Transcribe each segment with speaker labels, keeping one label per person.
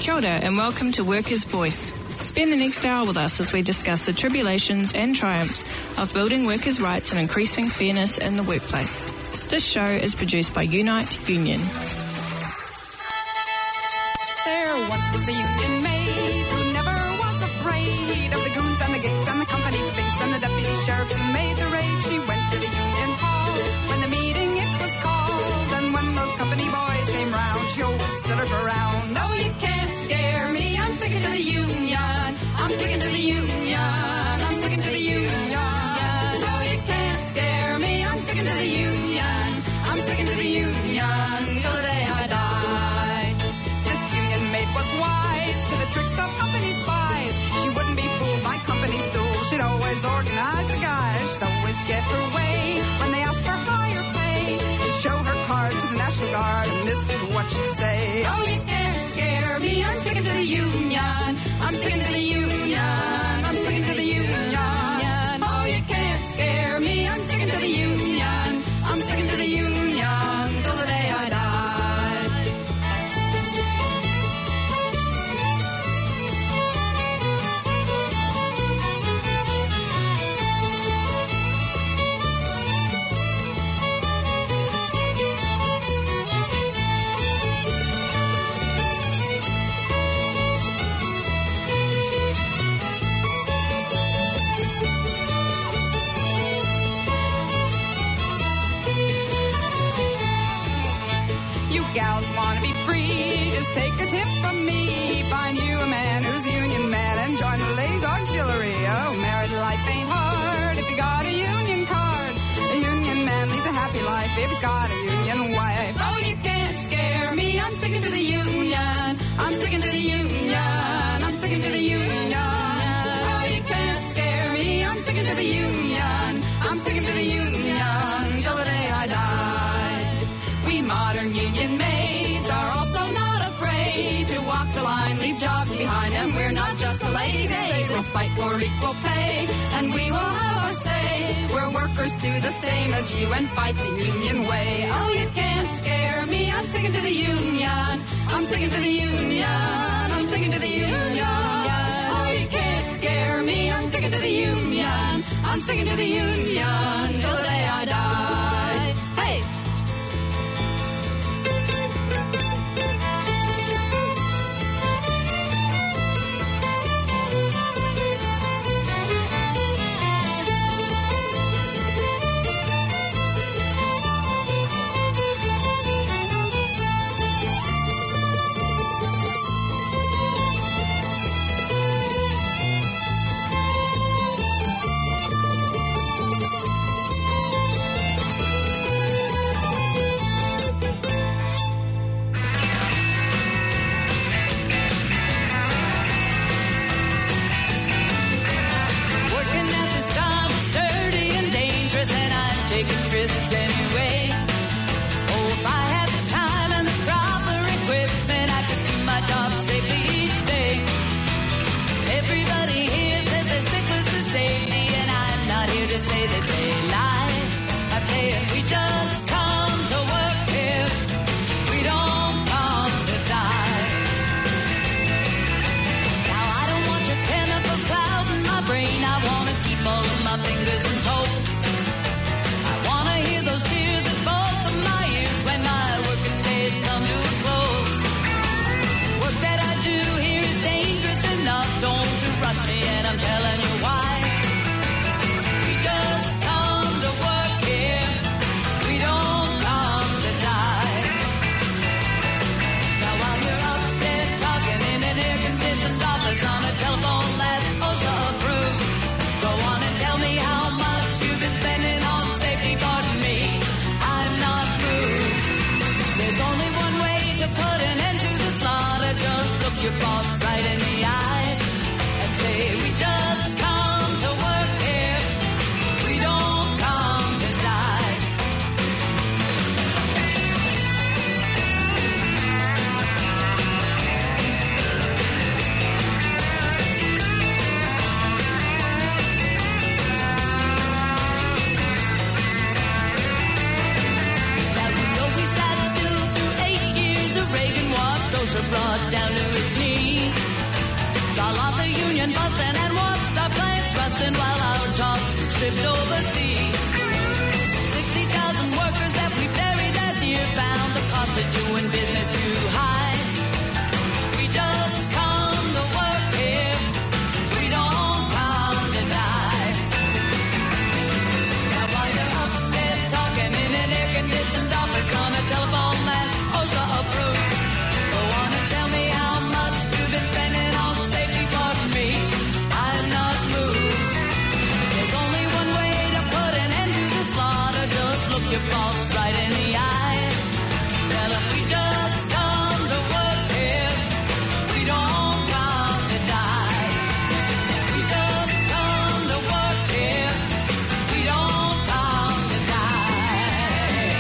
Speaker 1: Kia ora and welcome to Workers' Voice. Spend the next hour with us as we discuss the tribulations and triumphs of building workers' rights and increasing fairness in the workplace. This show is produced by Unite Union.
Speaker 2: There once was a union maid who never was afraid of the goons and the gigs and the company finks and the deputy sheriffs who made the raid. She went to the union hall when the meeting it was called, and when those company boys came round, she always stood her ground. No, you can't scare me, I'm sticking to the union. I'm sticking to the union. I'm sticking to the union. No, you can't scare me, I'm sticking to the union. I'm sticking to the union till the day I die. This union maid was wise to the tricks of company spies. She wouldn't be fooled by company stool. She'd always organize the guys. She'd always get her way when they asked for higher pay. She'd show her card to the National Guard, and this is what she'd say. Oh, you can't scare me, I'm sticking to the union. I'm sticking to the union. I'm sticking to the union. Oh, you can't scare me, I'm sticking to the union. I'm sticking to the union till the day I die. You gals wanna be free, just take a tip from me. Find you a man who's a union man and join the ladies' auxiliary. Oh, married life ain't hard if you got a union card. A union man leads a happy life if he's got a union wife. Oh, you can't scare me, I'm sticking to the union. I'm sticking to the union. I'm sticking to the union. Oh, you can't scare me, I'm sticking to the union. I'm sticking to the union till the day I die. We modern union maids are also not afraid to walk the line, leave jobs behind, and we're not just a ladies' aid. We'll fight for equal pay, and we will have our say. We're workers too, the same as you, and fight the union way. Oh, you can't scare me, I'm sticking to the union. I'm sticking to the union. I'm sticking to the union. Oh, you can't scare me, I'm sticking to the union. I'm sticking to the union till the day I die. Hey!
Speaker 3: watched OSHA brought down to its knees. Saw lots of union busting and watched our plants rusting while our jobs stripped overseas. 60,000 workers that we buried last year found the cost of doing business too high. We just come to work here. We don't come to die. Now while you're up there talking in an air-conditioned office on a telephone that OSHA approved, go on and tell me how much you've been spending on safety. Pardon me, I'm not moved. There's only one way to put an end to the slaughter. Just look your boss right in the eye. Tell him we just come to work here. We don't come to die. We just come to work here. We don't come to die.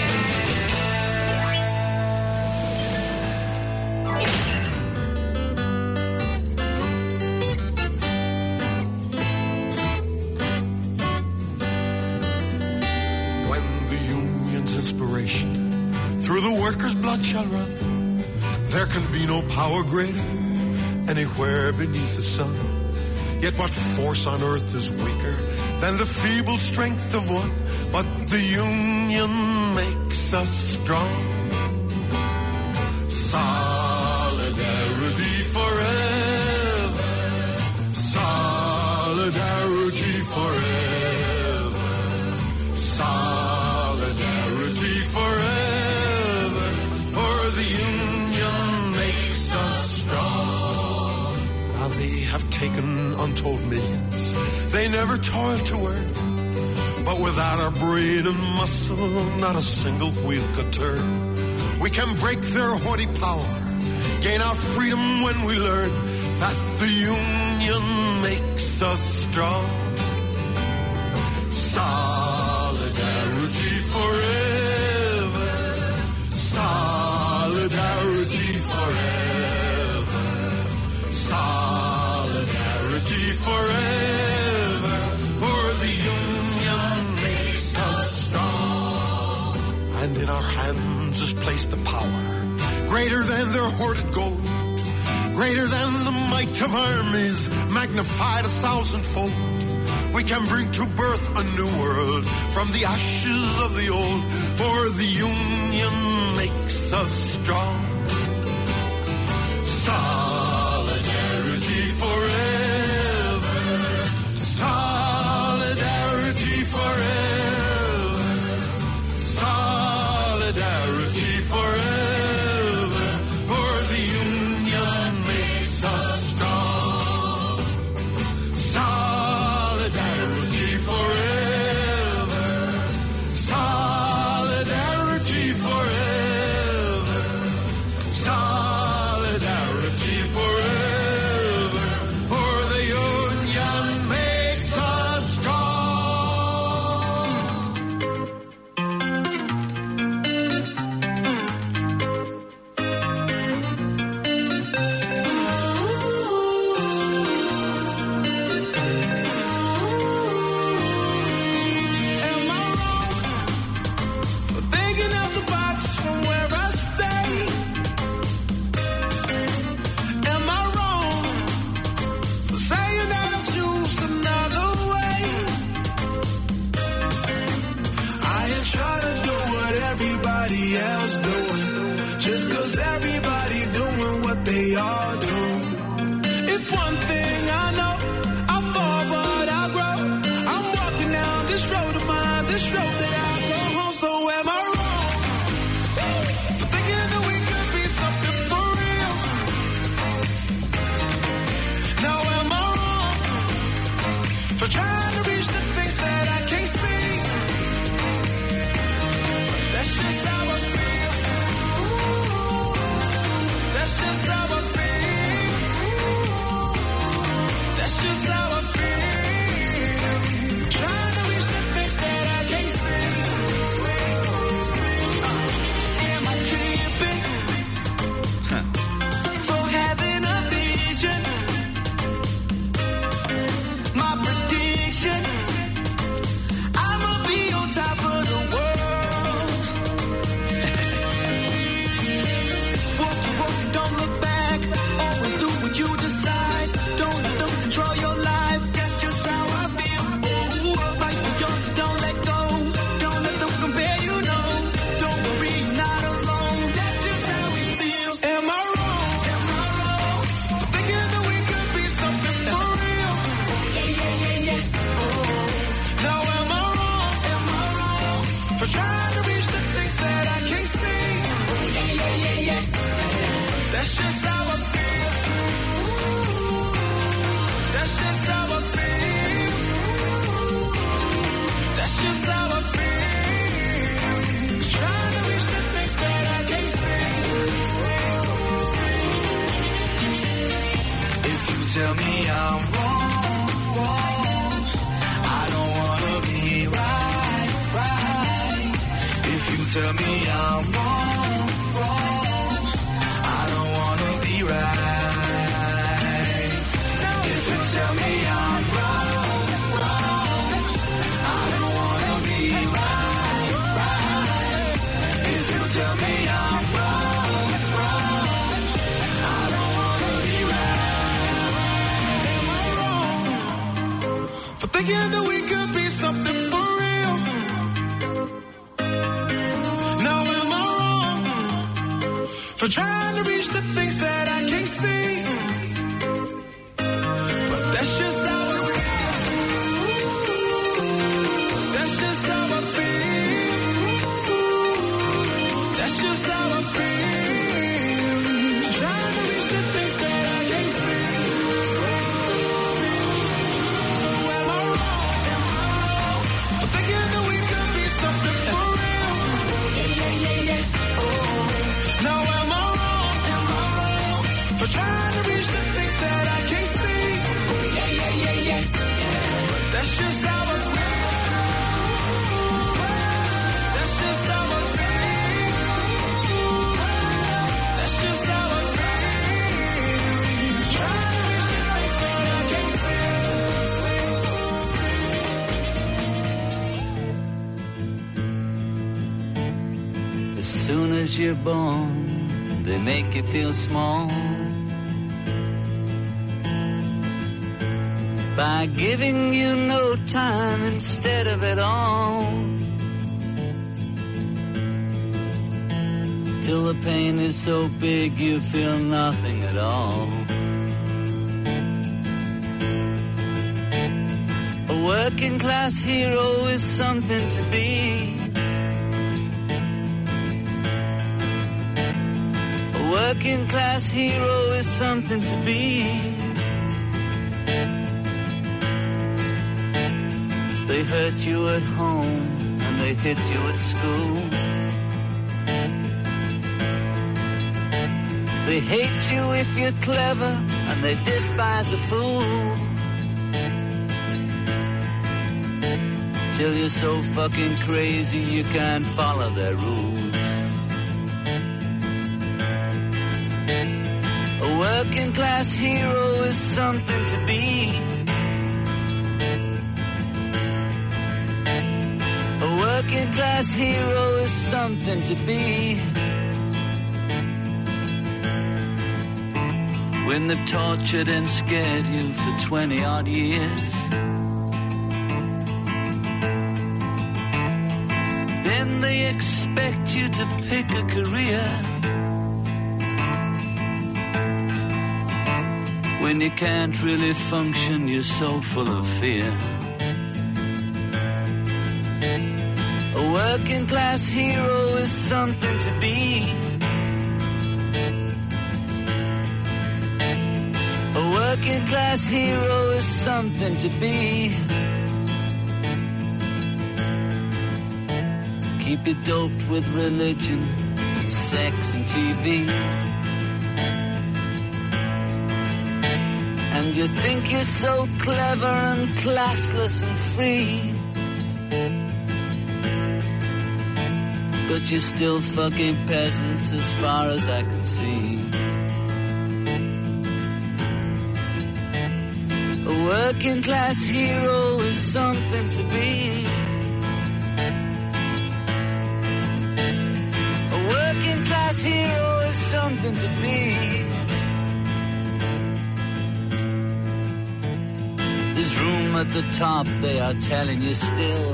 Speaker 4: When the union's inspiration through the workers' blood shall run, there can be no power greater anywhere beneath the sun. Yet what force on earth is weaker than the feeble strength of one? But the union makes us strong. Solidarity forever. Solidarity forever. Solidarity forever. For the union makes us strong. Now they have taken untold millions they never toiled to earn. But without our brain and muscle, not a single wheel could turn. We can break their haughty power, gain our freedom when we learn that the union makes us strong. Solidarity forever. Solidarity forever. Solidarity forever. For the union makes us strong. And in our hands is placed the power greater than their hoarded gold, greater than the might of armies, magnified 1,000-fold. We can bring to birth a new world from the ashes of the old, for the union makes us strong. Solidarity forever. Solidarity forever. Solidarity forever. For the union makes us strong. Solidarity forever. Solidarity forever. Solidarity forever. For the union makes us strong.
Speaker 5: Am I wrong for thinking out the box from where I stay? Am I wrong for saying that I choose another way? I ain't trying to do what everybody else doing, just 'cause everybody doing what they all do. If one thing I know, I fall but I grow. I'm walking down this road of mine, this road that I go home. So am I wrong for thinking that we could be something for real? Now am I wrong for trying to reach the things that I can't see? That's just how I feel. That's just how I feel. tell me I'm wrong, wrong. I don't wanna be right. Am I wrong for thinking that we could be something for real? Now am I wrong for trying to reach the things that I can't see? But that's just how I feel. That's just how I feel. That's just how I feel. Trying to reach the things that I can't see. So am I wrong for thinking that we could be something for real? Now am I wrong for trying to reach the things that I can't see? But that's just how I feel. That's just how I feel. That's just how I feel. Trying to reach the things that I can't see.
Speaker 6: As soon as you're born, they make you feel small by giving you no time instead of it all, till the pain is so big you feel nothing at all. A working class hero is something to be. A working class hero is something to be. They hurt you at home and they hit you at school. They hate you if you're clever and they despise a fool. Till you're so fucking crazy you can't follow their rules. A working class hero is something to be. A working class hero is something to be. When they've tortured and scared you for 20 odd years, then they expect you to pick a career. When you can't really function, you're so full of fear. A working class hero is something to be. A working class hero is something to be. Keep you doped with religion, sex and TV. And you think you're so clever and classless and free, but you're still fucking peasants as far as I can see. A working class hero is something to be. A working class hero is something to be. There's room at the top, they are telling you still.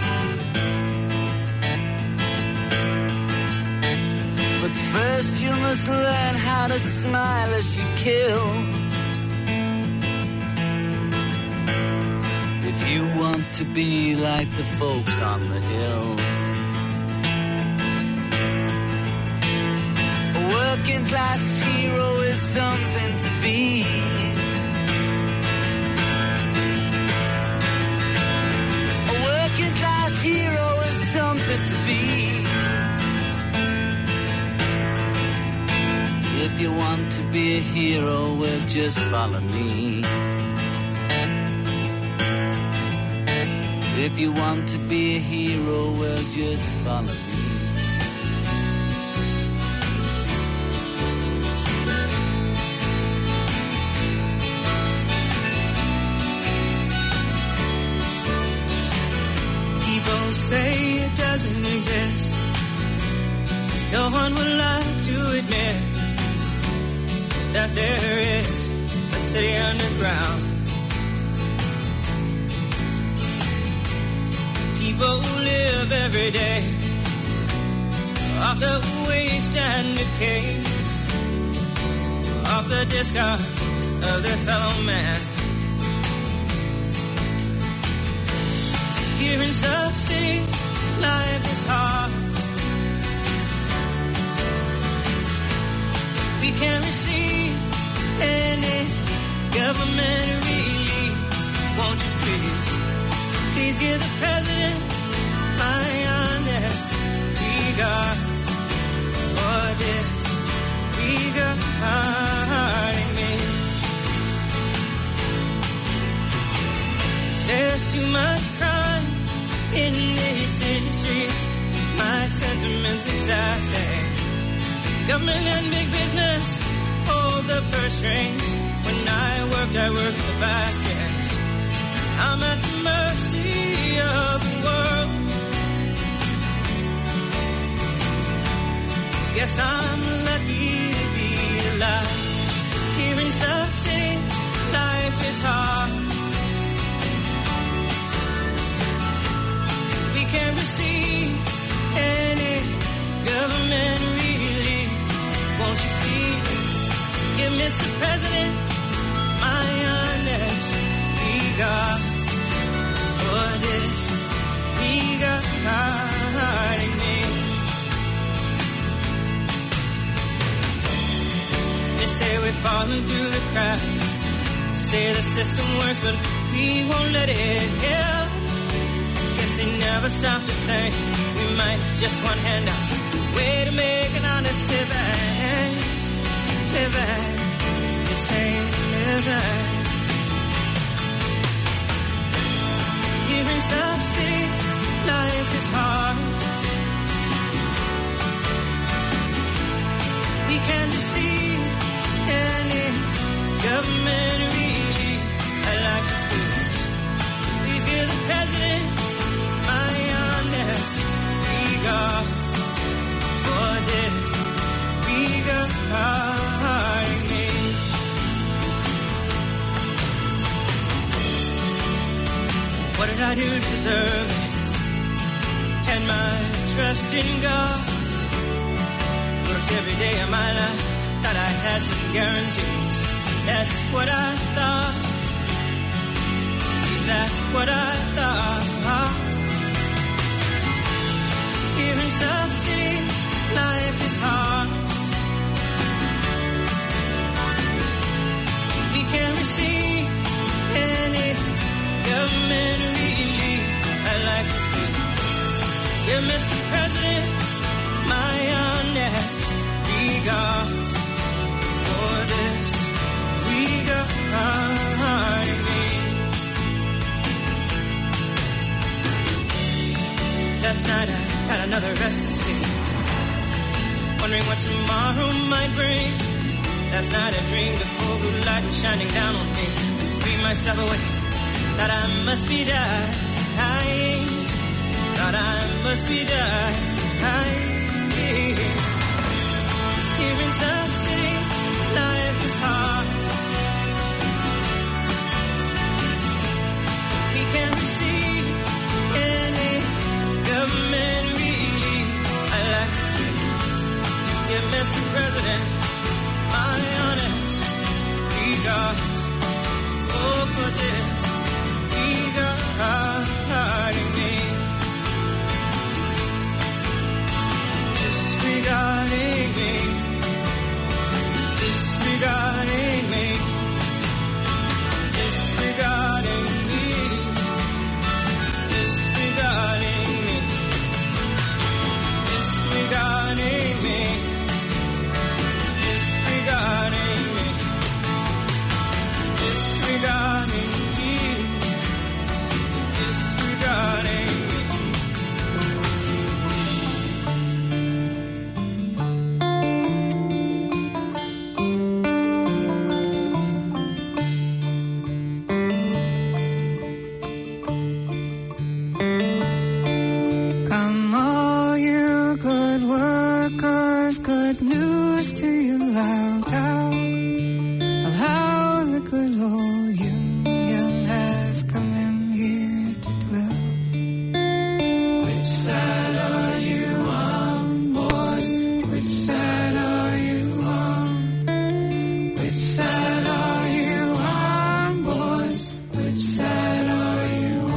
Speaker 6: But first you must learn how to smile as you kill. If you want to be like the folks on the hill. A working class hero is something to be. A working class hero is something to be. If you want to be a hero, well, just follow me. If you want to be a hero, well, just follow me.
Speaker 5: People say it doesn't exist, 'cause
Speaker 7: No one would like to admit that there is a city underground. People who live every day off the waste and decay, off the discards of their fellow man. Here in Sub City, life is hard. We can't receive any government relief. Won't you please give the president my honest regards for disregarding me. There's too much crime in these city streets. My sentiments exactly. Government and big business hold the purse strings. When I worked the back ends. I'm at the mercy of the world. Guess I'm lucky to be alive. 'Cause here in Sub City, life is hard. We can't receive any government relief. Won't you please give Mr. President my honest regards for disregarding me. They say we're falling through the cracks. Say the system works, but we won't let it help. Guess they never stop to think we might just want handouts. Way to make an honest living. This ain't living. Here in Sub City, life is hard. We can't receive any government relief. I'd like to please give the president my honest regards for disregarding me. What did I do to deserve this? And my trust in God. Worked every day of my life, thought I had some guarantees. That's what I thought. Please, that's what I thought. Here in Sub City, life is hard. We can't receive any government relief. I'd like to give Mr. President my honest regards for disregarding me. Last night I had another restless sleep, wondering what tomorrow might bring. Last night I dreamed of full blue light shining down on me. I screamed myself awake, thought I must be dying. Thought I must be dying. Here in Sub City, life is hard. We can't receive any government relief. I'd like to give Mr. President my honest regards. Oh, for this regarding me. Disregarding me. Disregarding me. Disregarding me. Disregarding me. Disregarding me. Disregarding me.
Speaker 8: good news to you, I'll tell of how the good old Union has come in here to dwell. Which side are you on, boys? Which side are you on? Which side are you on, boys? Which side are you on?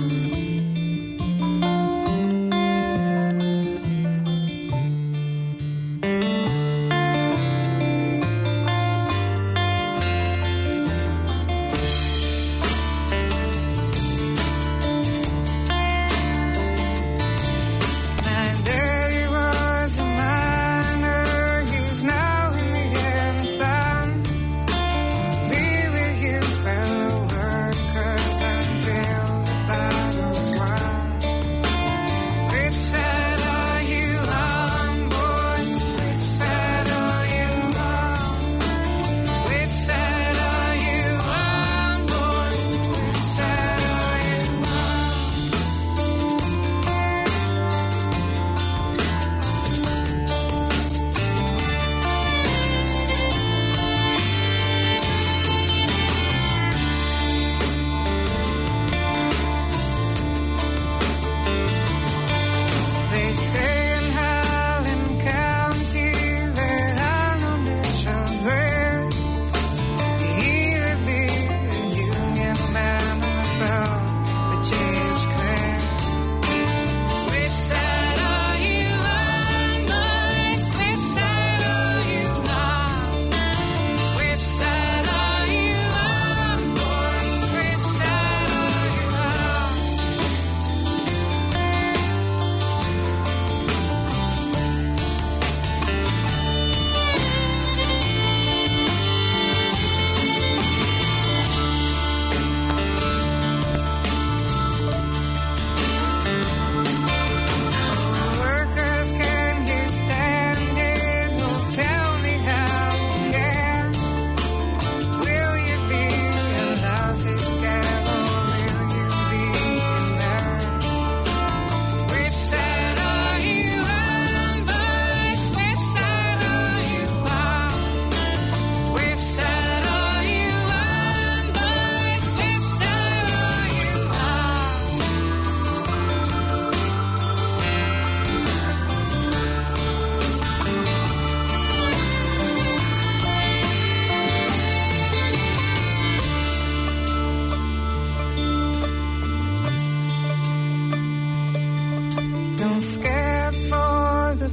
Speaker 8: Don't scare for the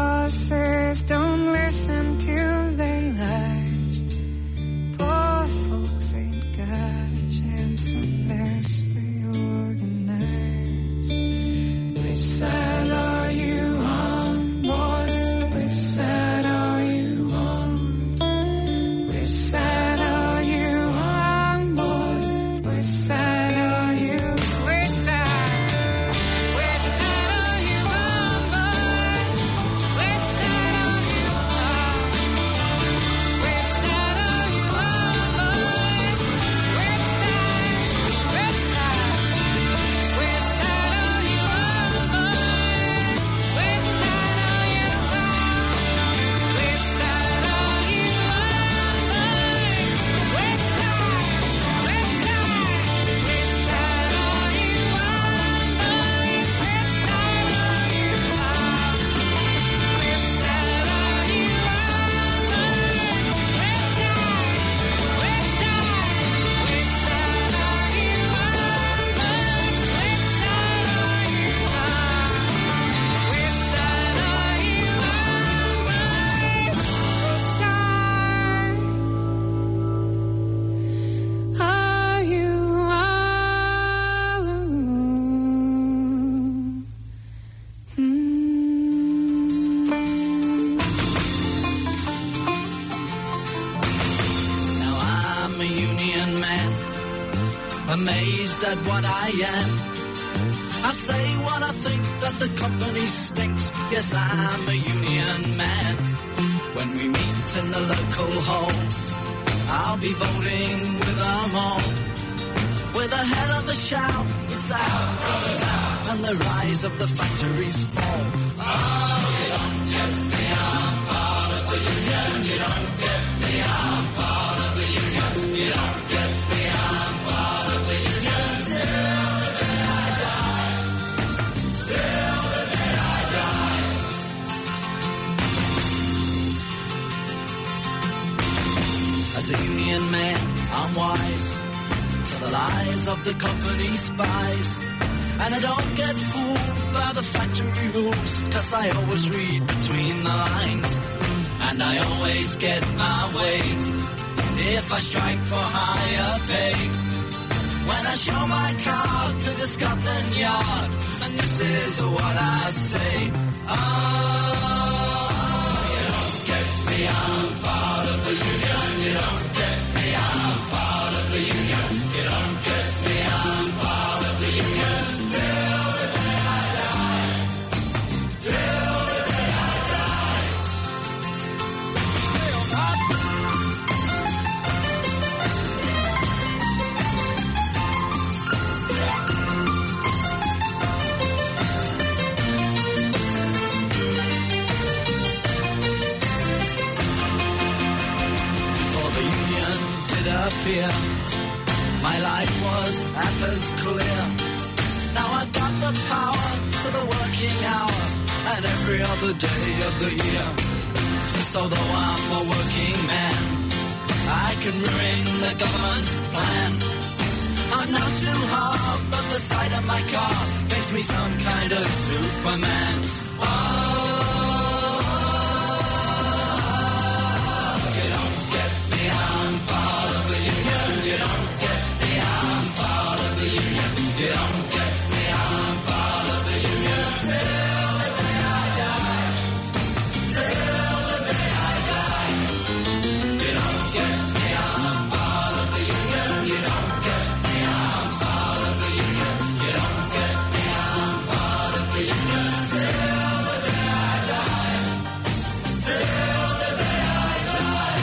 Speaker 8: bosses, don't listen to their lies. Poor folks ain't got a chance unless they organize. Which side are you on, boys? Which side are you on? Which side are you on, boys? Which side are you? Which side?
Speaker 9: Amazed at what I am. I say what I think, that the company stinks. Yes, I'm a union man. When we meet in the local hall, I'll be voting with them all. With a hell of a shout, it's out, brothers out, and the rise of the factories fall. Oh, get on, get me on. I'm part of the union. You don't get me, I'm part of the union. Till the day I die. Till the day I die. As a union man, I'm wise to the lies of the company spies. And I don't get fooled by the factory rules, 'cause I always read between the lines. And I always get my way if I strike for higher pay. When I show my card to the Scotland Yard, and this is what I say. You don't get me, I'm part of the union. You don't get me, I'm part of the union. You don't get me, I'm part of the union. Till the day I die. Till the day I die. For the union did appear, my life was half as clear. Now I've got the power to the working hour and every other day of the year. So though I'm a working man, I can ruin the government's plan. I'm not too hard, but the sight of my car makes me some kind of Superman. You don't get me, I'm part of the union. You don't get me, I'm part of the union. You don't get me, I'm part of the union. Till the day I die. Till the day I die. You don't get me, I'm part of the union. You don't get me, I'm part of the union. You don't get me, I'm part of the union. Till the day I die. Till the day I die.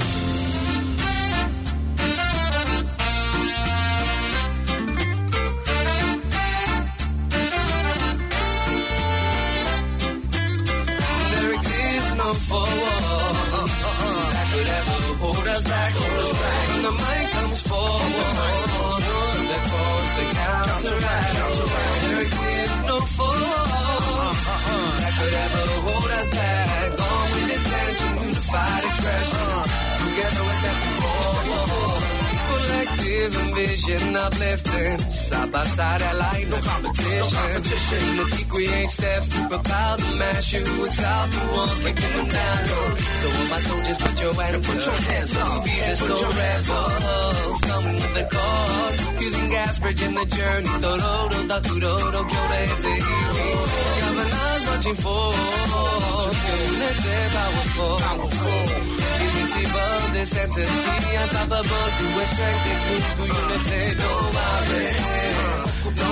Speaker 10: There exists no forward that could ever hold us back. When the mind comes forward, that calls the counteract. There exists no forward that could ever hold us back. Gone with intention, unified expression. Together we're stepping forward. Collective envision uplifting. Side by side, allied, no competition. Unity creates steps to propel the mass. You exalt the walls, kicking them down. So all my soldiers, put your hands up. We be the soul rebels, coming with the cause. Using gas, bridging the journey. Dororo, da kuroro, kyore, te iri. Governors marching forward. Unity, powerful. Unity, above this entity. Unstoppable, through its strength and through unity. No violence, no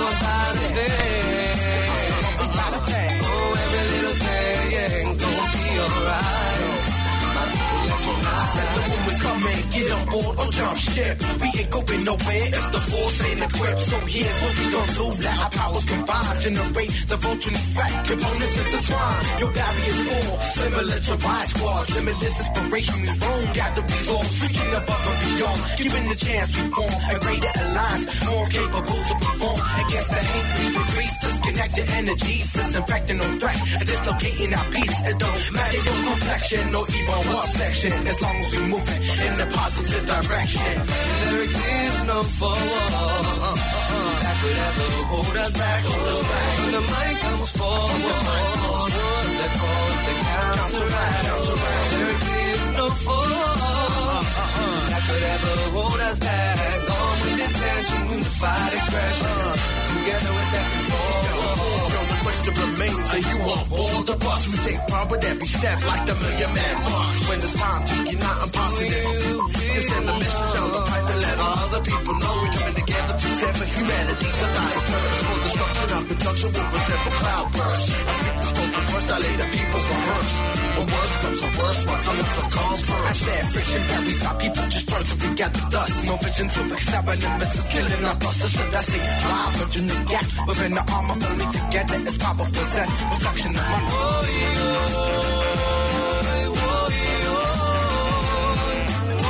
Speaker 10: apology. Oh, every little thing's gonna be alright. My people, let you know.
Speaker 11: Said the woman's coming, get on board or jump ship. We ain't going nowhere if the force ain't equipped. So here's what we gon' do. Let our powers combine, generate the vulture effect. Components intertwine. Your barriers fall, similar to riot squads. Limitless inspiration, we roam, gather resolve. Reaching above and beyond, given the chance we form a greater alliance, more capable to perform against the hate we decrease. Disconnected energies, disinfecting no threats, and dislocating our peace. It don't matter your complexion or even what section, as long as we moving in the positive direction.
Speaker 10: There exists no forward that could ever hold us back. When the mind comes forward, that calls the counteract. There exists no forward that could ever hold us back. Gone with intention, unified expression. Together we're stepping forward.
Speaker 11: The question remains, are you on board the bus? We take power with every step like the Million Man March. When it's time to unite and positive, you send the message on the pipe and let all other people know we're coming together to sever humanity's alive. Purpose for destruction of production will resemble cloudbursts. I speak the spoken words, I lay the people's rehearse. When worse comes to worse, my tongue comes first. I said friction varies, our people just run to gather dust. No vision to accept an nemesis, killing our thoughts. So should I say drive, bridging the gap within the armor, only together is power possessed. Reflection of my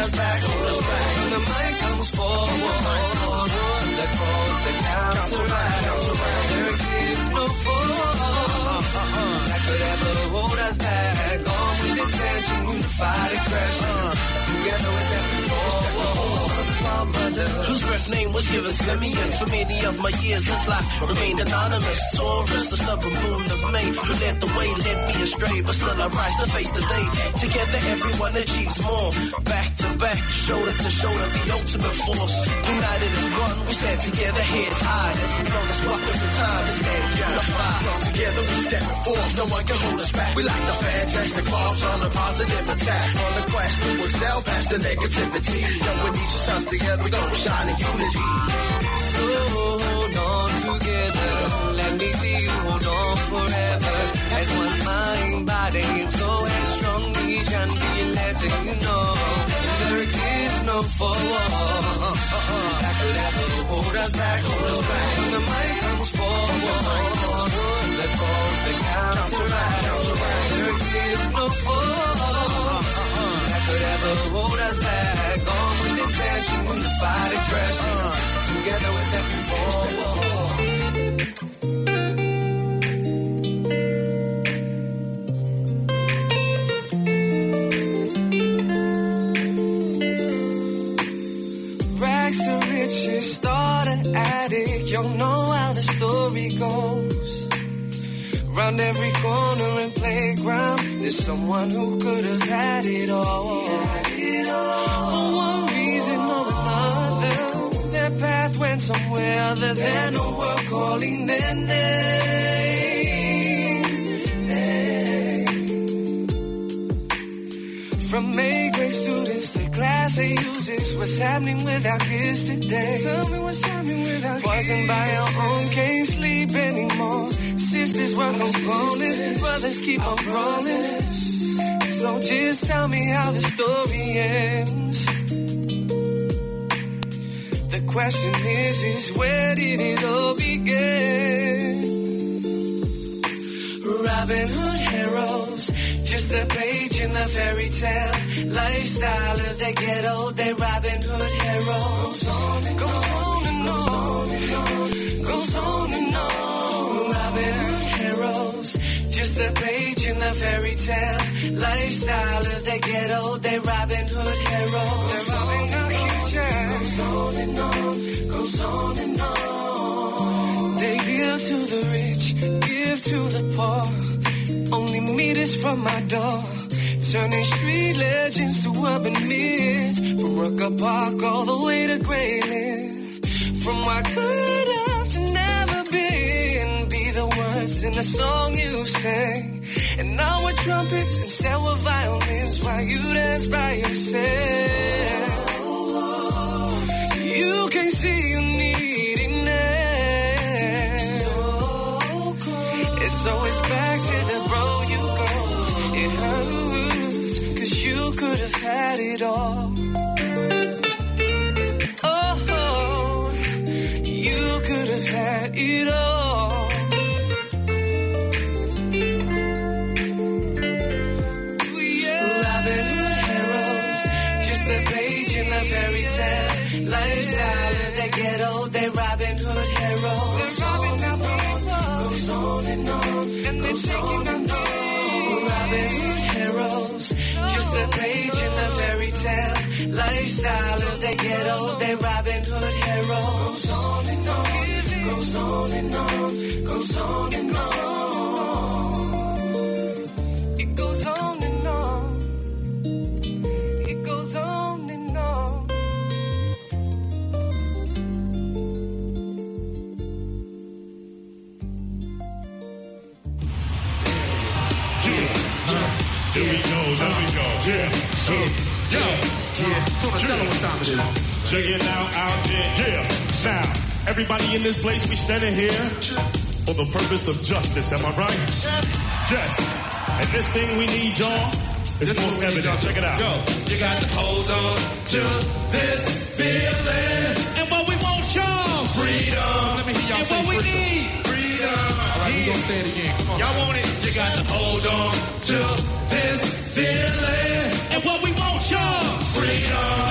Speaker 10: us back. When the mic comes forward, let's close the counteract. There exists no force that could ever hold us back. Gone with intention, unified expression. Together we're stepping forward. Whose birth name was given to me, and for many of my years this life remained anonymous. Taurus, the stubborn moon of May, who led the way, led me astray, but still I rise to face the day. Together everyone achieves more, back to back, shoulder to shoulder, the ultimate force. United as one, we stand together, heads high. As you know, that's what every time is unified. All together we stepping forth, no one can hold us back. We like the fantastic vibes on a positive attack, on the quest to excel past the negativity. Yo, we need your sons together, we gon' shine in unity. So hold on together, let me see you hold on forever. As one mind, body, and soul, and strong vision, be letting you know there exists no forward that could ever hold us back. When the mic comes forward, let's close the counteract. There exists no force that could ever hold us back. Gone with intention, unified expression. Together we're stepping forward.
Speaker 7: Rags to riches, start an addict. You know how the story goes. Round every corner and playground, there's someone who could have had it all. For one reason or another, their path went somewhere other than a world calling their name. From A-grade students to class A users, what's happening with our kids today? Tell me what's happening with our kids. Poisoned by our own, can't sleep anymore. Sisters work on bonus, brothers keep on rolling. So just tell me how the story ends. The question is where did it all begin? Robin Hood heroes, just a page in the fairy tale. Lifestyle of the ghetto, they Robin Hood heroes. Goes on and goes on and on, goes on and on. Robin Hood heroes, just a page in the fairy tale. Lifestyle of the ghetto, they Robin Hood heroes. They're robbing our kids, yeah. Goes on and on, goes on and on. They give to the rich, give to the poor. Only meters from my door, turning street legends to urban myth. From Rucker Park all the way to Grayland. From what could have to never been, be the words in the song you sang. And now with trumpets instead of violins, while you dance by yourself. You can see you needing it. So it's back to the road you go. It hurts, 'cause you could have had it all. Oh, you could have had it all. Yeah. Robin Hood heroes, just a page in the fairy tale. Lifestyle of the ghetto, they Robin Hood heroes. They're Robin goes on and on, and they're taking on. Robin Hood heroes, just a page in the fairy tale. Lifestyle of the ghetto, they Robin Hood heroes. Goes on and on, goes on and on, goes on and on. It goes on and on. It goes on and on.
Speaker 12: Here we go, there we go. Yeah, tell them what time it is. Check it out there. Yeah. Now, everybody in this place, we standing here for the purpose of justice. Am I right? Yes. And this thing we need, y'all, is most evident. Check it out.
Speaker 11: Yo, you got to hold on to this feeling.
Speaker 12: And what we want, y'all,
Speaker 11: freedom.
Speaker 12: Let me hear y'all
Speaker 11: and
Speaker 12: say
Speaker 11: what we
Speaker 12: freedom.
Speaker 11: need, freedom.
Speaker 12: All right, we gonna say it again. Come on.
Speaker 11: Y'all want it? You got to hold on to this feeling.
Speaker 12: And what we want, y'all,
Speaker 11: freedom.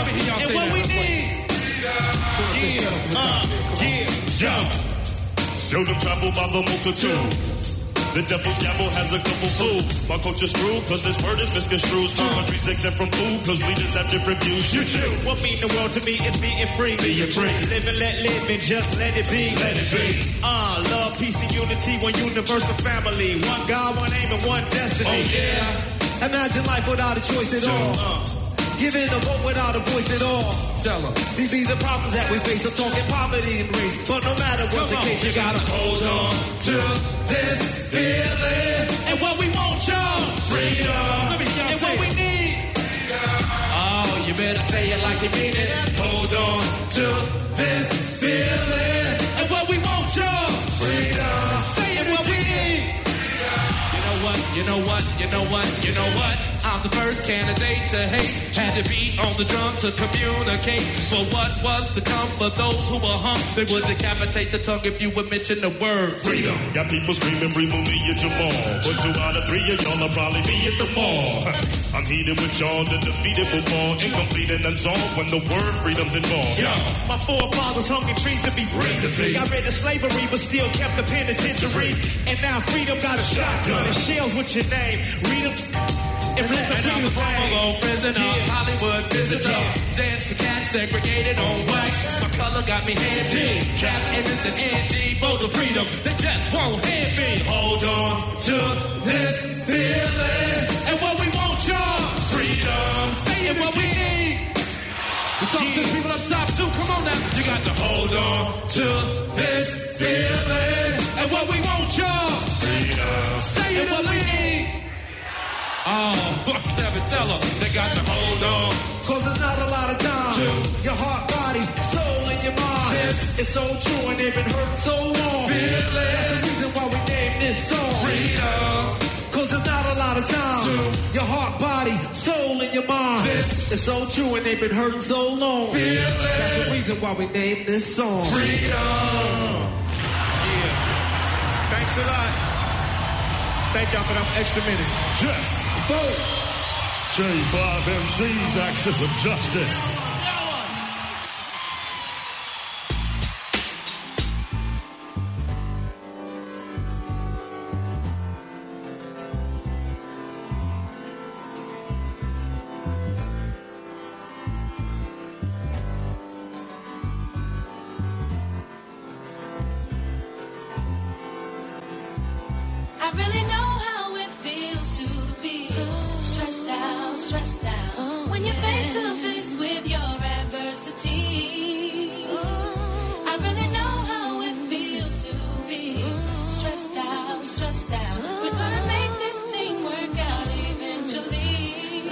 Speaker 12: Yo. Show them travel by the multitude. The devil's gavel has a couple food. My culture's screwed, cause this word is misconstrued. Some countries exempt from food, cause leaders have different views. You too.
Speaker 13: What mean the world to me is being free.
Speaker 12: Being free.
Speaker 13: Live and let live and just let it be.
Speaker 12: Let it be.
Speaker 13: Love, peace, and unity, one universal family. One God, one aim, and one destiny.
Speaker 12: Oh yeah.
Speaker 13: Imagine life without a choice at all. Giving a vote without a voice at all.
Speaker 12: Tell them.
Speaker 13: These be the problems that we face. I'm talking poverty and race. But no matter what the case, you gotta hold on to this feeling. And what we want, y'all.
Speaker 12: Freedom.
Speaker 13: And what we need.
Speaker 12: Oh, you better say it like you mean it.
Speaker 13: Hold on to this feeling. And what we want, y'all.
Speaker 12: Freedom.
Speaker 13: Say it what we need.
Speaker 14: You know what? I'm the first candidate to hate. Had to be on the drum to communicate for what was to come. For those who were hung, they would decapitate the tongue if you would mention the word
Speaker 12: freedom. Got people screaming, remove me at your mall. But 2 out of 3 of y'all will probably be at the mall. I'm heated with y'all, the defeated will fall. Incomplete and unsolved when the word freedom's involved.
Speaker 13: Yo, my forefathers hung in trees to be free. Got rid of slavery, but still kept the penitentiary. And now freedom got a shotgun and shells with your name. Read them. And
Speaker 14: I'm a former prisoner, Hollywood visitor. Dance for cats segregated on wax. My color got me handy. Cap innocent ND for the freedom. They just won't hand me.
Speaker 13: Hold on to this feeling. And what we want, y'all.
Speaker 14: Freedom.
Speaker 13: Say it what we need.
Speaker 14: We talk to the people up top too. Come on now.
Speaker 13: You got to hold on to this feeling. And what we want, y'all.
Speaker 12: Freedom.
Speaker 13: Say it what we need.
Speaker 14: Oh, fuck 7, tell them they got to hold on.
Speaker 13: Cause there's not a lot of time. Your heart, body, soul, and your mind. It's so true and they've been hurt so long. That's the reason why we named this song.
Speaker 14: Freedom.
Speaker 13: Cause there's not a lot of time. Your heart, body, soul, and your mind. It's so true and they've been hurting so long. That's the reason why we named this song.
Speaker 12: Freedom.
Speaker 13: Yeah. Thanks a lot. Thank y'all for them extra minutes.
Speaker 12: Just vote. J5MC's Axis of Justice.
Speaker 15: I really know how it feels to be stressed out when you're face to face with your adversity. I really know how it feels to be stressed out. We're gonna make this thing work out eventually.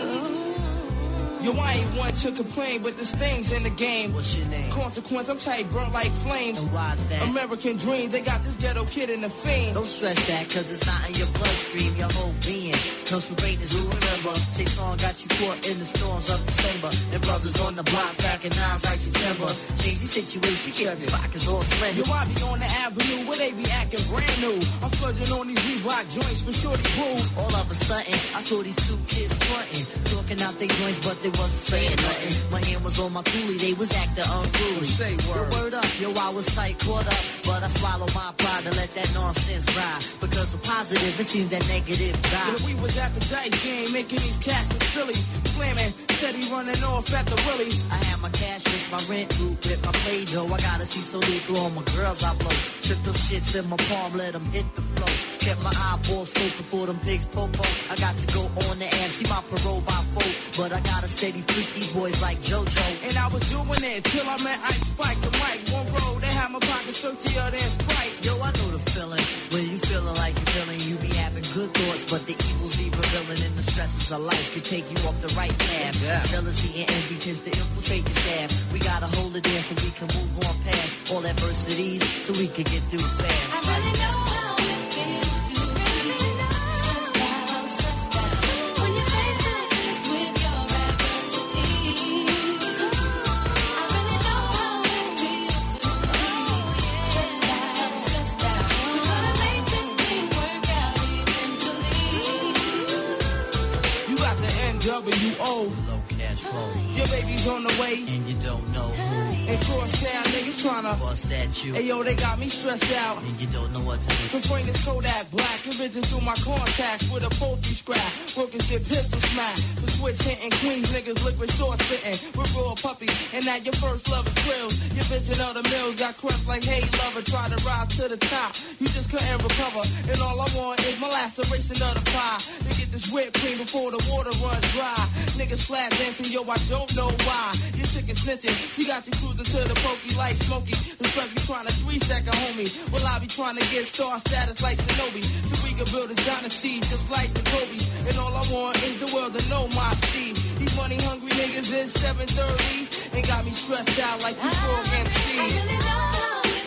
Speaker 16: Yo, I ain't one to complain, but there's things in the game.
Speaker 6: What's your name?
Speaker 16: Consequence, I'm tight, burnt like flames.
Speaker 6: And why's that?
Speaker 16: American dream, they got this ghetto kid in the fiend.
Speaker 6: Don't stress that, cause it's not in your bloodstream. Your whole being comes from greatness, you remember. Jason got you caught in the storms of December. And brothers on the block packing nines like September. Change the situation, keep your pockets all slender.
Speaker 16: Yo, I be on the avenue where they be acting brand new. I'm splurging on these Reebok joints for shorty crew.
Speaker 6: All of a sudden, I saw these 2 kids fronting, talking out their joints, but they wasn't saying nothing. My hand was on my coolie, they was acting unruly.
Speaker 16: Say word.
Speaker 6: Word up, yo, I was tight, caught up, but I swallowed my pride to let that nonsense ride. Because the positive, it seems that negative died.
Speaker 16: Yeah, we was at the dice game, making these cats look silly. Slamming, steady running off at the willy.
Speaker 6: I had my cash with my rent loop, with my play dough. I gotta see so loose to all my girls I blow. Took those shits in my palm, let them hit the flow. Kept my eyeballs scoping for them pigs popo. I got to go on the air, see my parole by 4. But I gotta steady freak these boys like JoJo.
Speaker 16: And I was doing it till I met Ice Spike the mic. One road, they had my pockets dirtier than Sprite.
Speaker 6: Yo, I know the feeling. When you feeling like you're feeling, you be having good thoughts, but the evils be revealing, and the stresses of life could take you off the right path. Jealousy and envy tends to infiltrate your staff. We gotta hold it there so we can move on past all adversities, so we can get through fast.
Speaker 15: I really know how it feels to be stressed out when you're face to face with your adversity. I really know how it feels to be stressed out. We're gonna make this thing work out eventually.
Speaker 16: You got the NWO.
Speaker 6: Low cash flow.
Speaker 16: Your baby's on the way.
Speaker 6: And you don't know who.
Speaker 16: And crosstown niggas tryna
Speaker 6: bust at you.
Speaker 16: Hey yo, they got me stressed out.
Speaker 6: And you don't know what to do.
Speaker 16: So bring this Kodak black and vision through my contacts with a poultry scrap. Workers get pistol smack. The switch hitting Queens niggas liquid sauce spitting with raw puppies. And now your first love is thrills. Your vision of the mills got crushed like hey lover. Try to rise to the top. You just couldn't recover. And all I want is my laceration of the pie. To get this whipped cream before the water runs dry. Niggas flat dancing, yo, I don't know why. Your chicken snitching. She got you cruising to the pokey like Smokey. The stuff you trying to 3-second homie. Well, I be trying to get star status like Shinobi. So we can build a dynasty just like the Kobe. And all I want is the world to know my Steve. These money hungry niggas is 730. And got me stressed out like you frog MC.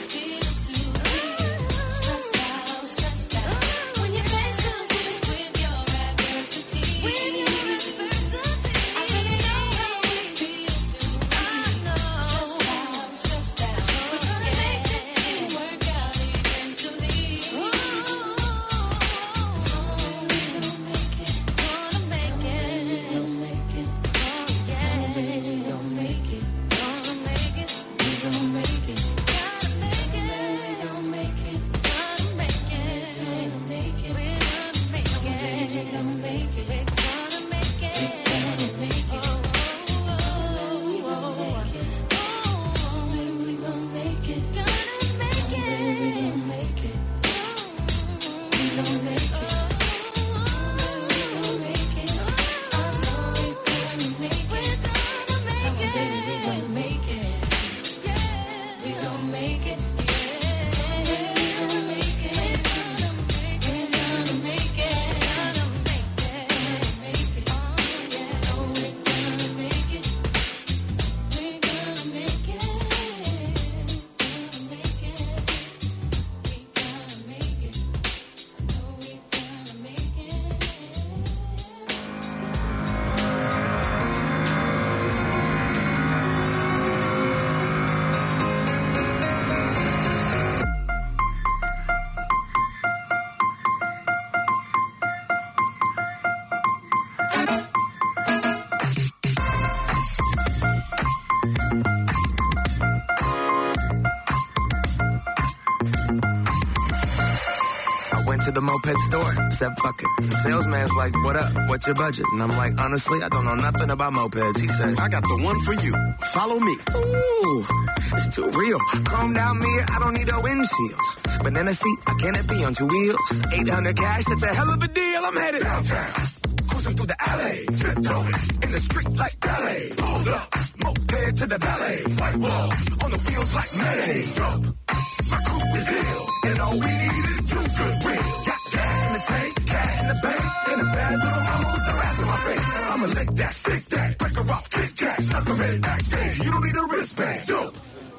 Speaker 17: To the moped store, said fuck it. The salesman's like, what up? What's your budget? And I'm like, honestly, I don't know nothing about mopeds. He said, I got the one for you. Follow me. Ooh, it's too real. Chromed out mirror, I don't need a windshield. Banana seat, I can't be on two wheels. 800 cash, that's a hell of a deal. I'm headed downtown, cruising through the alley, tiptoeing in the street like ballet. Pulled up, moped to the valet. White wall, on the wheels like mayonnaise. Dope. My crew is ill, and all we need is two good wheels. Got cash in the tank, cash in the bank, and a bad little mama with the ass in my face. I'ma lick that, stick that, break her off, kick that, snuck her in backstage. You don't need a wristband, dope.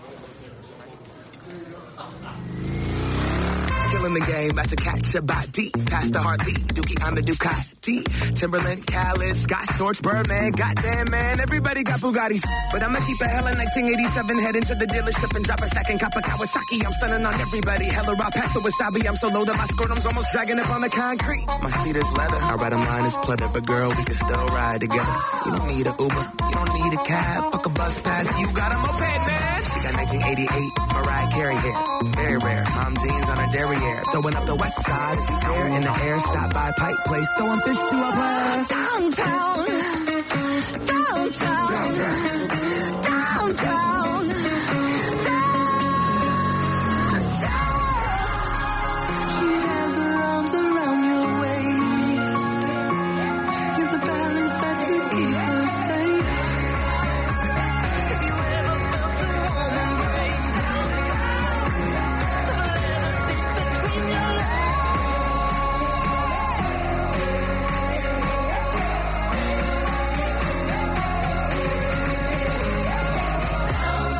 Speaker 17: Killing the game, about to catch a body. Past the Hartley, Dookie on the Ducati. Timberland, Khaled, Scott Storch, Birdman. Goddamn, man, everybody got Bugattis. But I'ma keep a hella 1987, head into the dealership and drop a stack in Kappa Kawasaki. I'm stunning on everybody. Hella raw past the wasabi. I'm so low that my scrotum's almost dragging up on the concrete. My seat is leather. Our bottom line is pleather. But girl, we can still ride together. You don't need a Uber. You don't need a cab. Fuck a bus pass. You got a moped, man. She got 1988 Mariah Carey hair. Very rare. Mom jeans on her derriere. Throwing up the west side. Air in the air. Stop by Pike Place. Throwing fish to a player.
Speaker 15: Downtown. Downtown. Downtown. She has her arms around your waist. You're the balance that will keep her safe. Have you ever felt the warm embrace? Have I ever seen between your legs? Down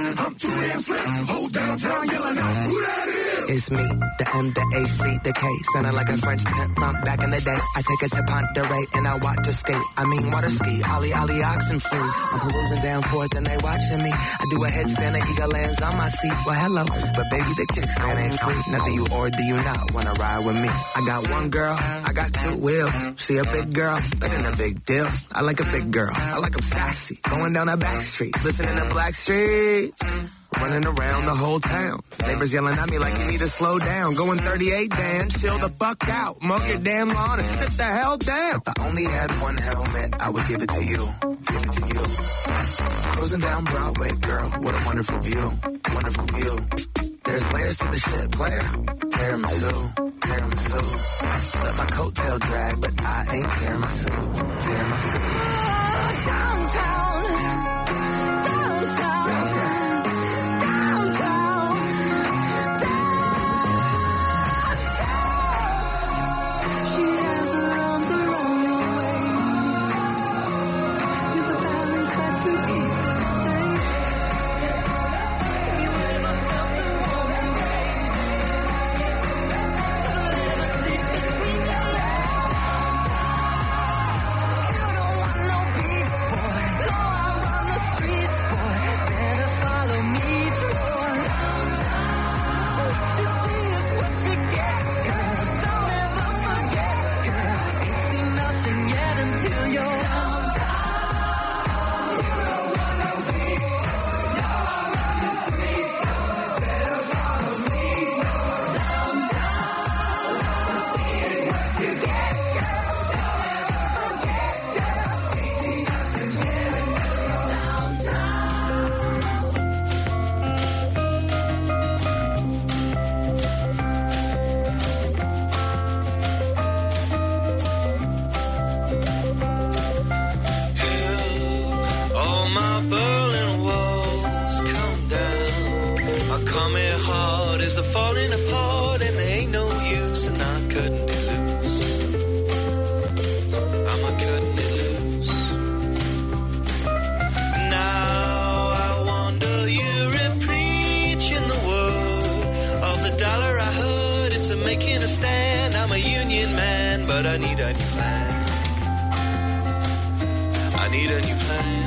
Speaker 5: I'm too damn slim. Whole downtown yelling out, who that is?
Speaker 17: It's me, the M, the A, C, the K. Sounding like a French pimp from back in the day. I take her to Ponderay and I watch her skate. I mean water ski, ollie, ollie, oxen free. I'm perusing down Fourth and they watching me. I do a headstand and eagle lands on my seat. Well, hello, but baby, the kickstand ain't free. Now do you or do you not wanna ride with me? I got one girl, I got two wheels. She a big girl, that ain't a big deal. I like a big girl, I like them sassy. Going down a back street, listening to Blackstreet. Running around the whole town. Neighbors yelling at me like you need to slow down. Going 38, Dan, chill the fuck out. Mow your damn lawn and sit the hell down. If I only had one helmet, I would give it to you. Give it to you. Cruising down Broadway, girl, what a wonderful view. Wonderful view. There's layers to the shit, player. Tiramisu, tiramisu. Let my coattail drag, but I ain't tiramisu. Tiramisu.
Speaker 15: Downtown, downtown.
Speaker 18: Falling apart and there ain't no use, and I couldn't lose. I'm a couldn't lose. Now I wonder you're a preaching the word of the dollar. I heard it's a making a stand. I'm a union man, but I need a new plan. I need a new plan.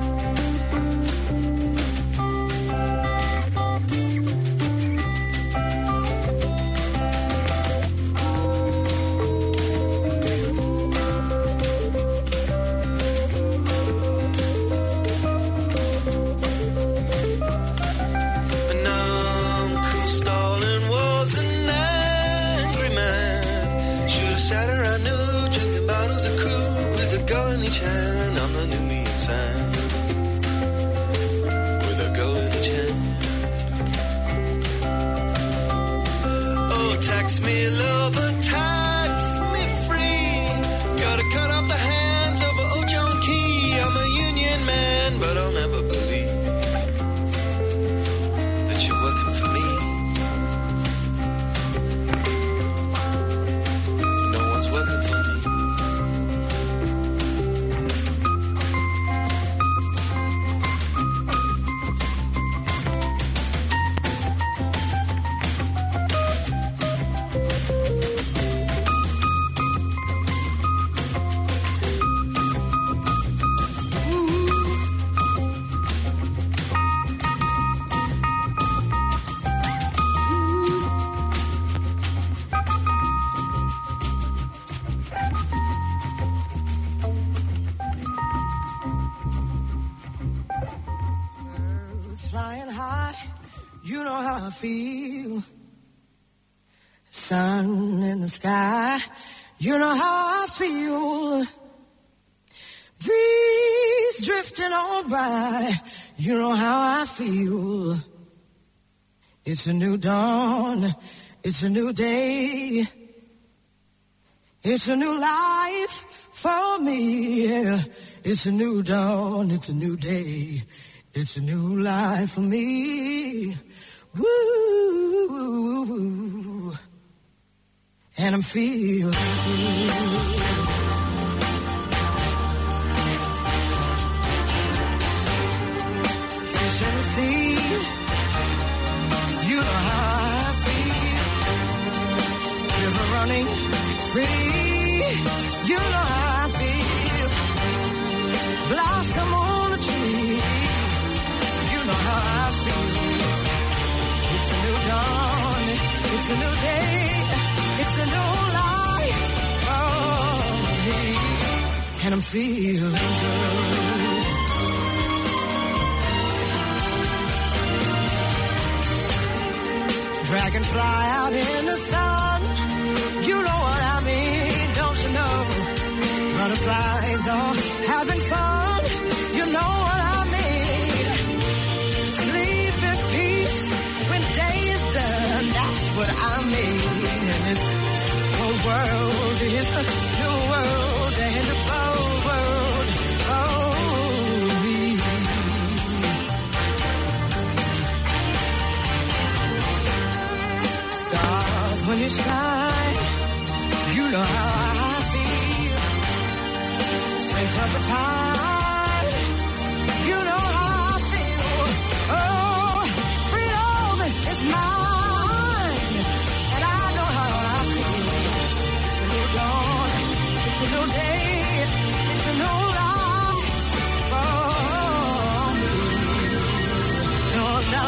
Speaker 19: Feel sun in the sky, you know how I feel. Breeze drifting on by, you know how I feel. It's a new dawn, it's a new day, it's a new life for me. It's a new dawn, it's a new day, it's a new life for me. Woo, and I'm feeling good. Fish in the sea, running free. You know how I feel. Blossom on a tree. You know how I feel. It's a new dawn. It's a new day. It's a new life for me. And I'm feeling good. Dragonfly out in the sun. You know what I mean, don't you know? Butterflies are having fun. You know what I mean. Sleep in peace when day is done. That's what I mean. And this whole world is a new world and a bold world. Oh, me. Stars when you shine, you know how I feel. Scent of the pine, you know how I feel. Oh, freedom is mine, and I know how I feel. It's a new dawn, it's a new day, it's a new life for me. No,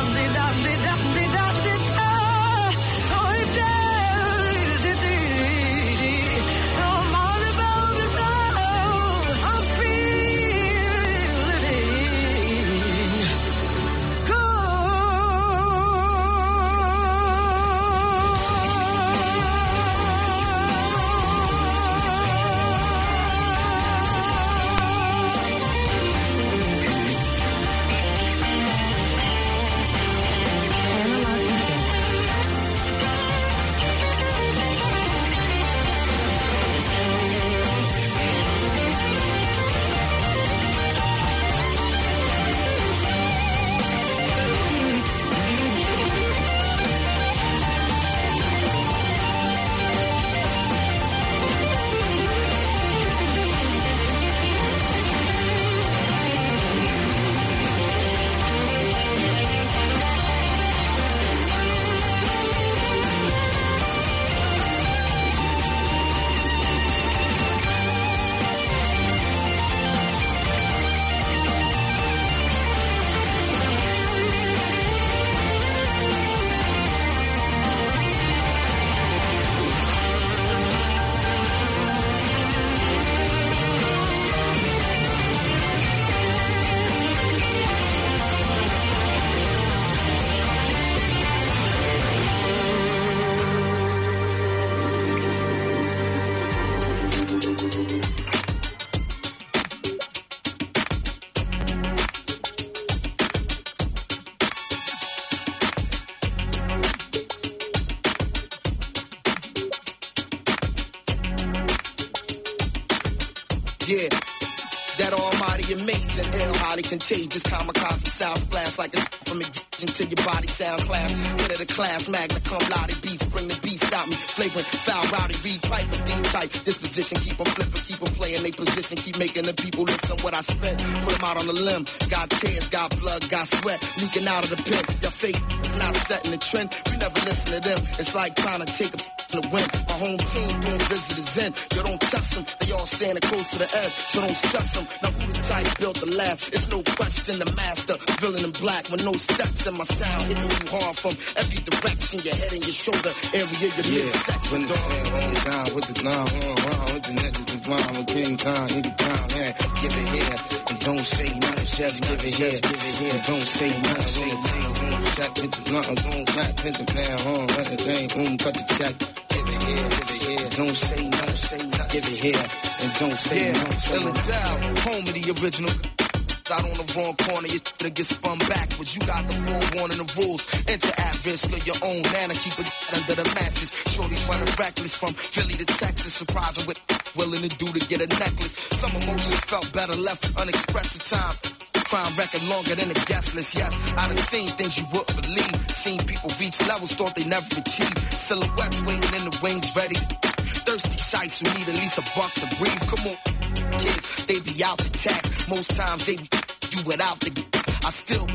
Speaker 20: Yeah, that almighty amazing, ill, highly contagious, kamikaze sound splash like a from a into your body sound class. Head of the class, magna cum laude beats, bring the beats out me, flagrant, foul, rowdy, read pipe, a deep type. Disposition, keep them flipping, keep them playing they position, keep making the people listen what I spent. Put them out on the limb, got tears, got blood, got sweat, leaking out of the pen. Your fake not setting the trend, we never listen to them. It's like trying to take a to win. My home team doing visitors in. You don't trust them, they all standing close to the edge, so don't stress them. Now who the type built the lab? It's no question the master, villain in black with no steps in my sound, hitting you hard from every direction, your head and your shoulder area, your midsection.
Speaker 21: When it's on down with the gun, with the net, the blind, with King Kong, he be down, man. Give it here, and don't say nothing, chefs, give it here, and don't say nothing, say nothing, check, hit the blunt, on flat, hit the pan, let the thing, cut the check. Give it here, don't say no, give it here, and don't say no, say no.
Speaker 20: Down, home of the original. Out on the wrong corner, you to get spun backwards. You got the forewarning of rules. Enter at risk of your own nana. Keep it under the mattress. Shorty's running reckless from Philly to Texas. Surprising what willing to do to get a necklace. Some emotions felt better left unexpressed at times. Crime record longer than a guest list. Yes, I done seen things you wouldn't believe. Seen people reach levels thought they never achieved. Silhouettes waiting in the wings ready. Thirsty shites who need at least a buck to breathe. Come on, kids, they be out the tax. Most times they be you without the. I still be on the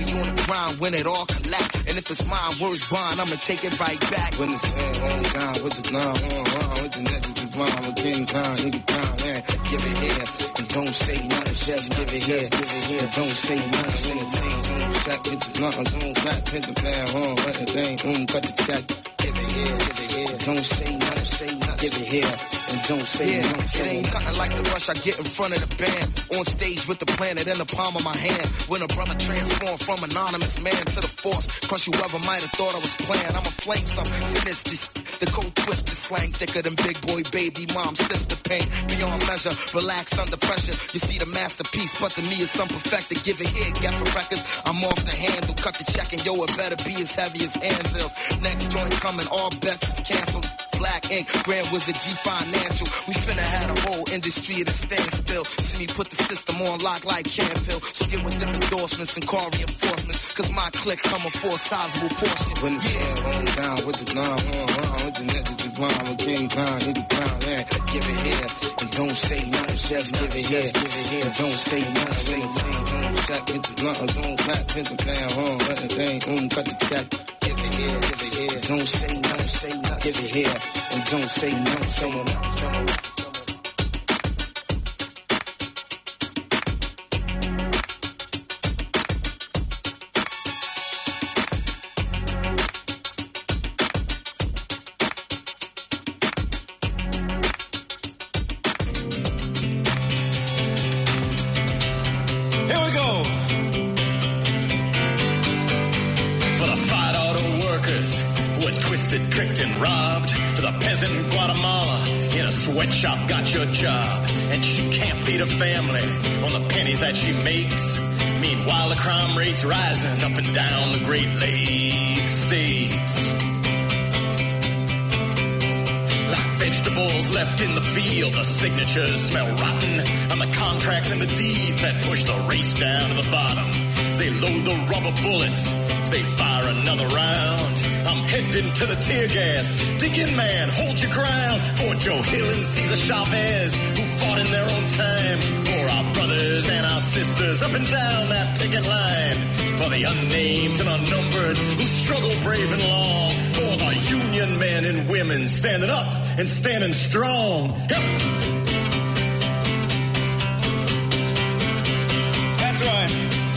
Speaker 20: grind when it all collapse. And if it's mine, words bond, I'ma take it right back.
Speaker 21: When it's on down with the line, with the net, the blind, with King Kong, nigga down, man. Give it here and don't say nothing. Just give it here, don't say nothing. When it's on sack with the blunt, on back with the man, let the thing, cut the check. Give it here, don't say nothing, give it here and don't say nothing.
Speaker 20: It ain't nothing like the rush I get in front of the band. On stage with the planet in the palm of my hand. When a brother transformed from anonymous man to the force. Crush whoever might have thought I was playing. I'ma flame some sinister. The cold twisted slang thicker than big boy baby mom sister pain. Beyond measure, relax under pressure. You see the masterpiece, but to me it's unperfected. Give it here, get for records. I'm off the handle, cut the check and yo, it better be as heavy as anvil. Next joint coming, all bets is canceled. Black ink, Grand Wizard G Financial. We finna have a whole industry at a standstill. See me put the system on lock like Campbell. So get with them endorsements and car reinforcements. Cause my click coming for a sizable portion.
Speaker 21: When it's on down with the line, with the net, the blind, with King Kong, nigga down, man. Give it here and don't say nothing. Just give it here and don't say nothing. On sack with the blunt, on back with the man, let the thing, cut the check. Give it here, don't say nothing. Give it here and don't say nothing.
Speaker 1: Sweatshop got your job, and she can't feed her family on the pennies that she makes. Meanwhile, the crime rate's rising up and down the Great Lakes states. Like vegetables left in the field, the signatures smell rotten on the contracts and the deeds that push the race down to the bottom. They load the rubber bullets, they fire another round. I'm heading to the tear gas. Dig in, man, hold your ground. For Joe Hill and Cesar Chavez, who fought in their own time. For our brothers and our sisters up and down that picket line. For the unnamed and unnumbered who struggle brave and long. For the union men and women standing up and standing strong. Yep. That's right.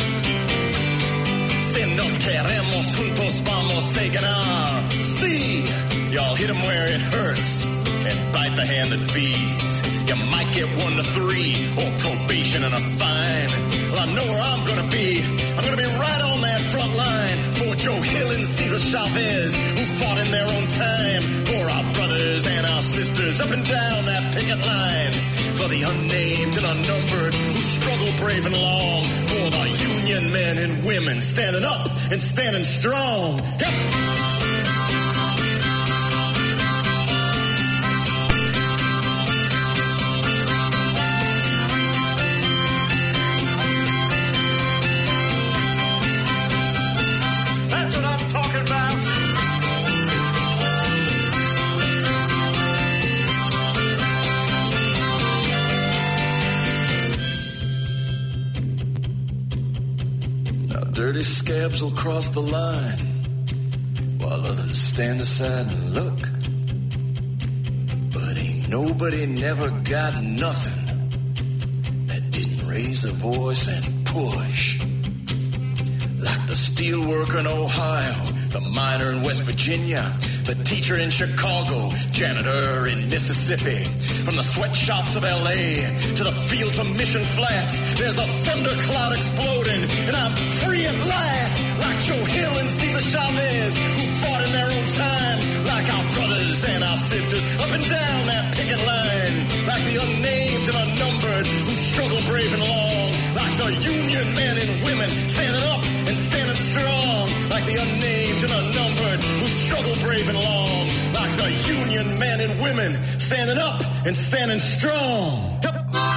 Speaker 1: Nos queremos juntos, vamos a ganar. See, y'all hit 'em where it hurts and bite the hand that feeds. You might get 1 to 3 or probation and a fine. Well, I know where I'm gonna be. I'm gonna be right on that front line for Joe Hill and Cesar Chavez, who fought in their own time. For our brothers and our sisters up and down that picket line. For the unnamed and unnumbered who struggle brave and long. For the union men and women standing up and standing strong. Yep. That's what I'm talking about. Dirty scabs will cross the line while others stand aside and look. But ain't nobody never got nothing that didn't raise a voice and push. Like the steel worker in Ohio, the miner in West Virginia, the teacher in Chicago, janitor in Mississippi. From the sweatshops of L.A. to the fields of Mission Flats, there's a thundercloud exploding, and I'm free at last. Like Joe Hill and Cesar Chavez, who fought in their own time. Like our brothers and our sisters up and down that picket line. Like the unnamed and unnumbered who struggle brave and long. Like the union men and women standing up and standing strong. Like the unnamed and unnumbered who struggle brave and long. Like the union men and women standing up and standing strong. Yep.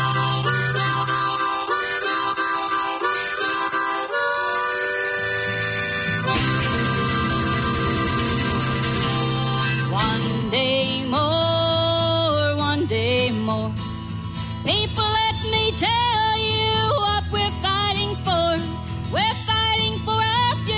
Speaker 15: One day more. People, let me tell you what we're fighting for. We're fighting for our future.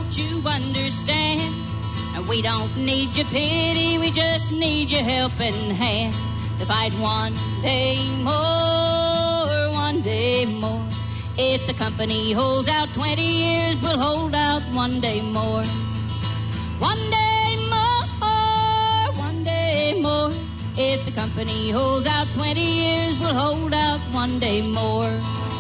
Speaker 2: don't you understand? And we don't need your pity, we just need your helping hand to fight one day more, one day more. If the company holds out 20 years, we'll hold out one day more. One day more, one day more. If the company holds out 20 years, we'll hold out one day more.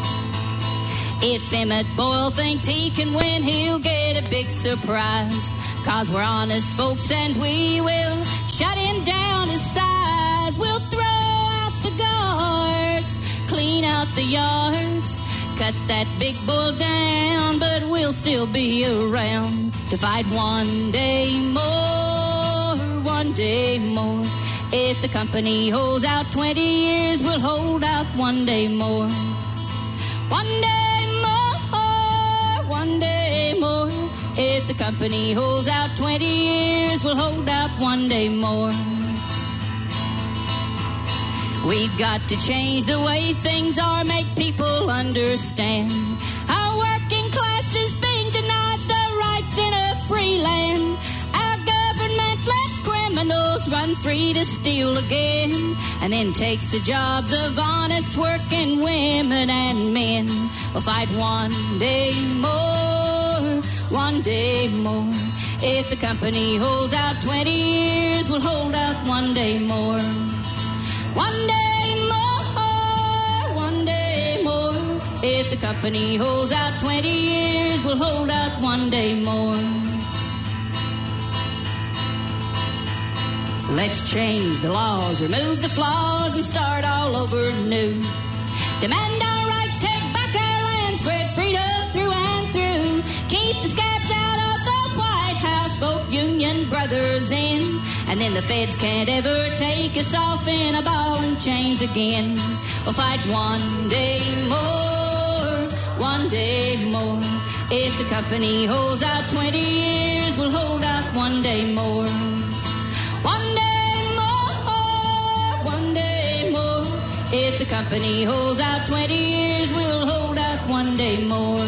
Speaker 2: If Emmett Boyle thinks he can win, he'll get a big surprise. 'Cause we're honest folks and we will shut him down his size. We'll throw out the guards, clean out the yards, cut that big bull down, but we'll still be around to fight one day more, one day more. If the company holds out 20 years, we'll hold out one day more. One day more, one day more. If the company holds out 20 years, we'll hold out one day more. We've got to change the way things are, make people understand. Our working class is being denied the rights in a free land. Our government lets criminals run free to steal again, and then takes the jobs of honest working women and men. We'll fight one day more, one day more. If the company holds out 20 years, we'll hold out one day more. One day more, one day more. If the company holds out 20 years, we'll hold out one day more. Let's change the laws, remove the flaws, and start all over new. Demand our rights, take back our land, spread freedom through and through. Keep the scabs out of the White House, vote union brothers in, and then the feds can't ever take us off in a ball and chains again. We'll fight one day more, one day more. If the company holds out 20 years, we'll hold out one day more. One day more, one day more. If the company holds out 20 years, we'll hold out one day more.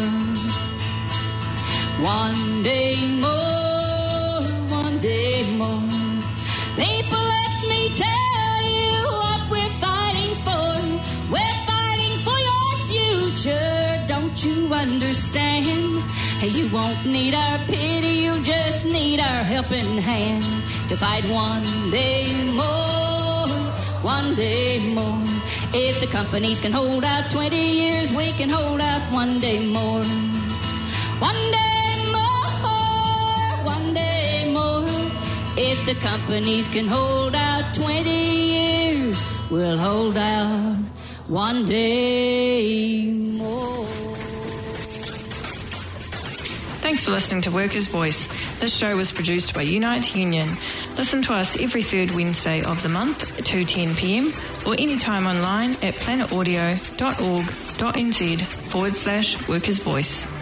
Speaker 2: One day more, one day more. People, let me tell you what we're fighting for. We're fighting for your future, don't you understand? Hey, you won't need our pity, you just need our helping hand to fight one day more, one day more. If the companies can hold out 20 years, we can hold out one day more. One day more, one day more. If the companies can hold out 20 years, we'll hold out one day more.
Speaker 22: Thanks for listening to Workers' Voice. This show was produced by Unite Union. Listen to us every third Wednesday of the month at 2:10 p.m. or anytime online at planetaudio.org.nz/Workers' Voice.